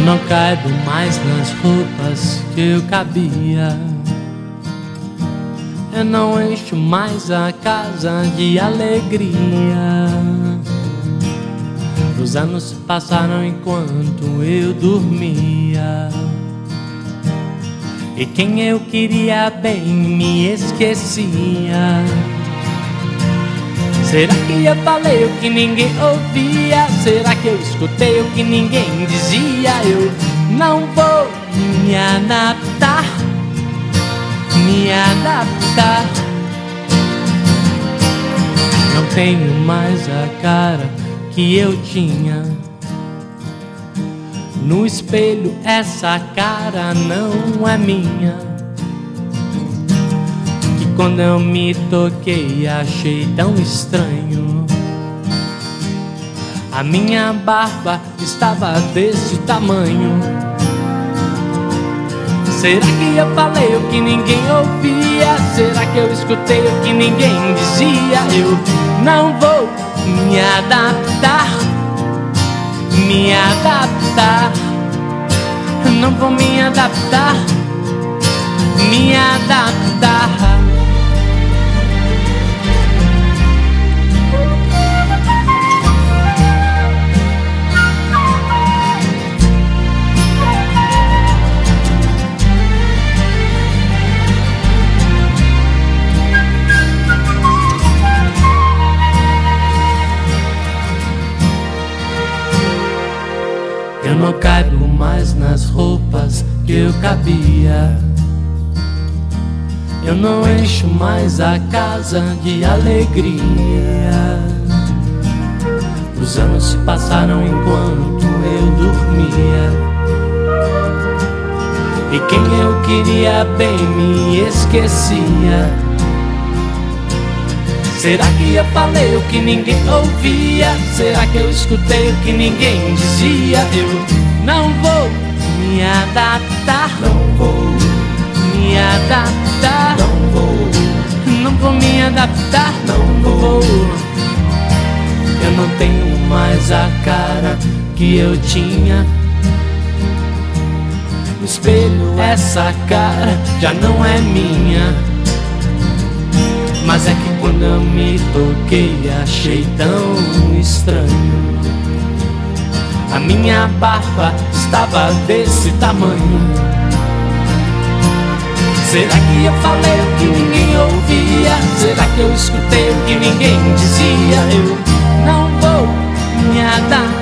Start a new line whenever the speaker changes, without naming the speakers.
não caibo mais nas roupas que eu cabia. Eu não encho mais a casa de alegria. Os anos se passaram enquanto eu dormia, e quem eu queria bem me esquecia. Será que eu falei o que ninguém ouvia? Será que eu escutei o que ninguém dizia? Eu não vou me adaptar, me adaptar. Não tenho mais a cara que eu tinha. No espelho essa cara não é minha, que quando eu me toquei achei tão estranho. A minha barba estava desse tamanho. Será que eu falei o que ninguém ouvia? Será que eu escutei o que ninguém dizia? Eu não vou me adaptar, me adaptar. Não vou me adaptar, me adaptar. Eu não caibo mais nas roupas que eu cabia. Eu não encho mais a casa de alegria. Os anos se passaram enquanto eu dormia, e quem eu queria bem me esquecia. Será que eu falei o que ninguém ouvia? Será que eu escutei o que ninguém dizia? Eu não vou me adaptar, não vou me adaptar, não vou me adaptar, não vou. Eu não tenho mais a cara que eu tinha. No espelho essa cara já não é minha, mas é que quando eu me toquei achei tão estranho. A minha barba estava desse tamanho. Será que eu falei o que ninguém ouvia? Será que eu escutei o que ninguém dizia? Eu não vou me adaptar,